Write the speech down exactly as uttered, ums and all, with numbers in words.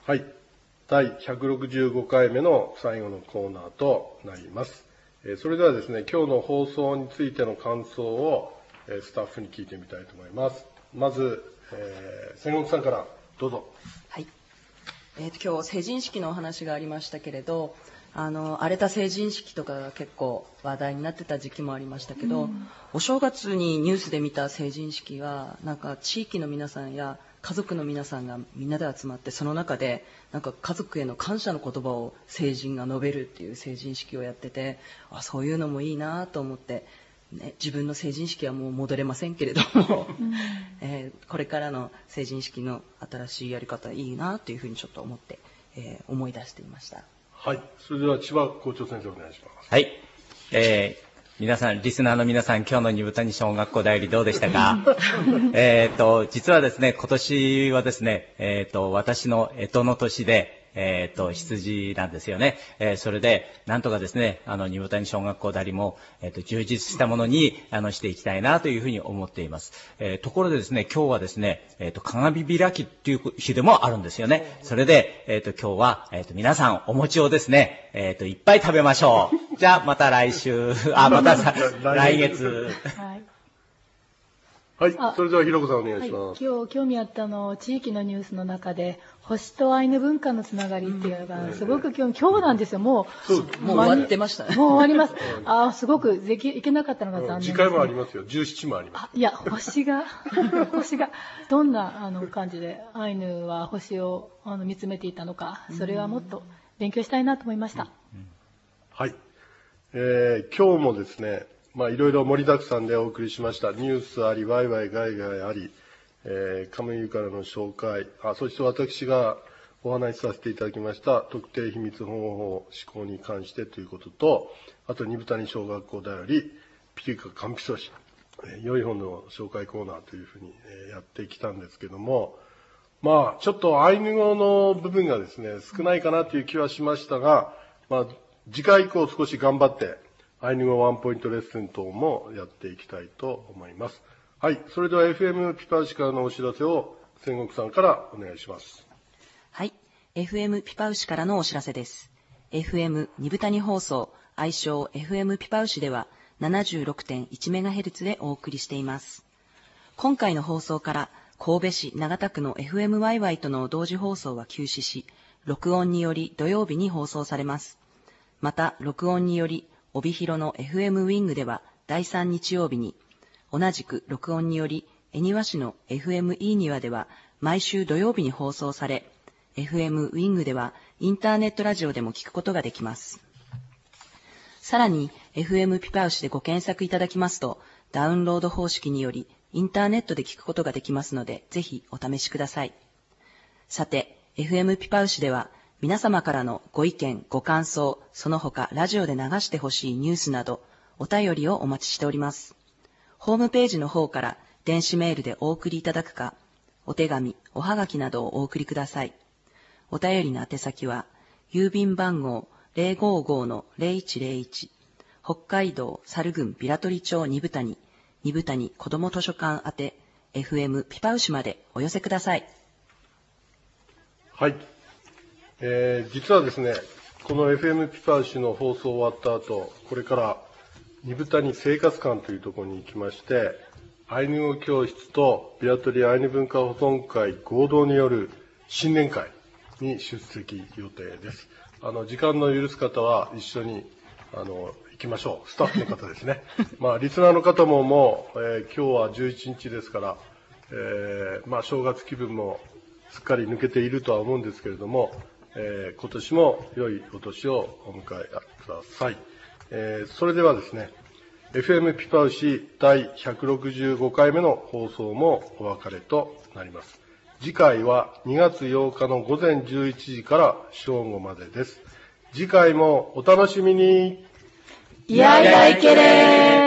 はい。だいひゃくろくじゅうごかいめの最後のコーナーとなります。えー、それではですね、今日の放送についての感想を、えー、スタッフに聞いてみたいと思います。まず、えー、千石さんからどうぞ。 はい。えー、と今日成人式のお話がありましたけれど、あの荒れた成人式とかが結構話題になってた時期もありましたけど、うん、お正月にニュースで見た成人式はなんか地域の皆さんや家族の皆さんがみんなで集まって、その中でなんか家族への感謝の言葉を成人が述べるっていう成人式をやってて、あ、そういうのもいいなと思って、ね、自分の成人式はもう戻れませんけれども、うんえー、これからの成人式の新しいやり方いいなというふうにちょっと思って、えー、思い出していました。 はい。それでは千葉校長先生お願いします。 はい。えー皆さん、リスナーの皆さん、今日の二部谷小学校だよりどうでしたかえっと、実はですね、今年はですね、えっと、私の干支の年で、えっと、羊なんですよね。えー、それで、なんとかですね、あの、二部谷小学校だりも、えっと、充実したものに、あの、していきたいなというふうに思っています。えー、ところでですね、今日はですね、えっと、鏡開きっていう日でもあるんですよね。それで、えっと、今日は、えっと、皆さん、お餅をですね、えっと、いっぱい食べましょう。じゃあ、また来週、あ、またさ、来月。 はい。はい。それでは、ひろこさんお願いします。 はい、今日、興味あったの、地域のニュースの中で、星とアイヌ文化のつながりっていうのが、すごく興味、今日なんですよ。もう、もう終わってましたね。 もう終わります。ああ、すごくでき、いけなかったのが残念です、ね。 次回もありますよ。じゅうななもあります。 いや、星が、星が、どんな、あの、感じで、アイヌは星を、あの、見つめていたのか、それはもっと勉強したいなと思いました。 うんうん、はい。えー、今日もですね、まあ、いろいろ盛りだくさんでお送りしました。ニュースあり、ワイワイガイガイあり、えー、カムイからの紹介、あ、そして私がお話しさせていただきました特定秘密保護法施行に関してということと、あと、二部谷小学校だより、ピリカカンピソシ、えー、良い本の紹介コーナーというふうに、えー、やってきたんですけども、まあ、ちょっとアイヌ語の部分がですね、少ないかなという気はしましたが、まあ、次回以降少し頑張って、アイヌ語ワンポイントレッスン等もやっていきたいと思います。はい。それでは エフエム ピパウシからのお知らせを千石さんからお願いします。 はい。エフエム ピパウシからのお知らせです。エフエム 二部谷放送、愛称 エフエム ピパウシでは ななじゅうろくてんいちメガヘルツ でお送りしています。今回の放送から神戸市長田区の エフエムワイワイ との同時放送は休止し、録音により土曜日に放送されます。また、録音により帯広の エフエム ウィングではだいさん日曜日に、同じく録音により恵庭市の エフエム イーニワでは毎週土曜日に放送され、エフエム ウィングではインターネットラジオでも聞くことができます。さらに エフエム ピパウシでご検索いただきますと、ダウンロード方式によりインターネットで聞くことができますので、ぜひお試しください。さて、エフエム ピパウシでは皆様からのご意見、ご感想、その他ラジオで流してほしいニュースなど、お便りをお待ちしております。ホームページの方から電子メールでお送りいただくか、お手紙、おはがきなどをお送りください。お便りの宛先は、郵便番号 ゼロごーごーのゼロいちゼロいち、北海道猿郡平取町二部谷、二部谷子ども図書館宛て、エフエム ピパウシまでお寄せください。 はい。えー、実はですね、この エフエム ピパウシの放送終わった後、これから二部谷生活館というところに行きまして、アイヌ語教室と平取アイヌ文化保存会合同による新年会に出席予定です。あの、時間の許す方は一緒に、あの、行きましょう。スタッフの方ですね。まあ、リスナーの方ももう、えー、今日はじゅういちにちですから、えー、まあ、正月気分もすっかり抜けているとは思うんですけれども、えー、今年も良いお年をお迎えください。えー、それではですね、エフエム ピパウシだいひゃくろくじゅうごかいめの放送もお別れとなります。次回はにがつようかのごぜんじゅういちじから正午までです。次回もお楽しみに。 いやいやいけれー。